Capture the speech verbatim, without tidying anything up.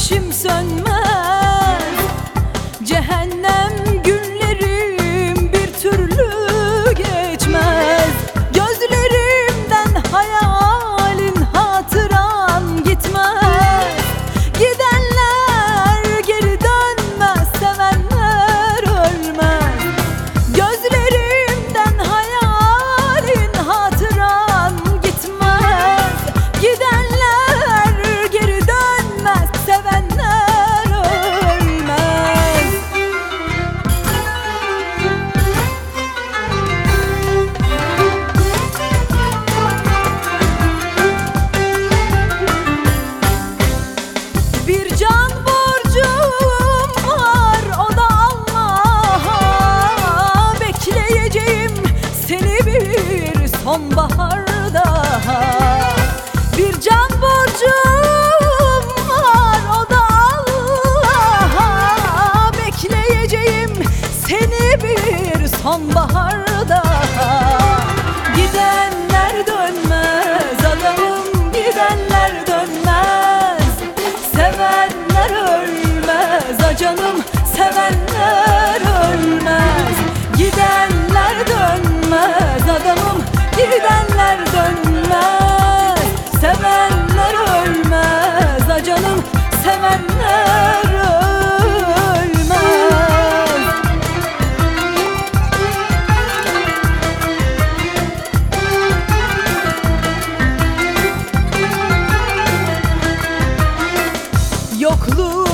ateşim sönmez. Cehennem günlerim bir türlü geçmez. Gözlerimden hayalin, hatıran gitmez. Gidenler geri dönmez, sevenler ölmez. Gözlerimden hayalin, hatıran gitmez. Gidenler geri dönmez, sevenler ölmez. Bir can borcum var, o da Allah'a. Bekleyeceğim seni bir sonbaharda. Bir can borcum var, o da Allah'a. Bekleyeceğim seni bir sonbaharda. Gidenler dönmez adamım, gidenler dönmez. Sevenler ölmez acanım, sevenler ölmez. Gidenler dönmez adamım, gidenler dönmez. Sevenler ölmez acanım, sevenler ölmez. Yokluğu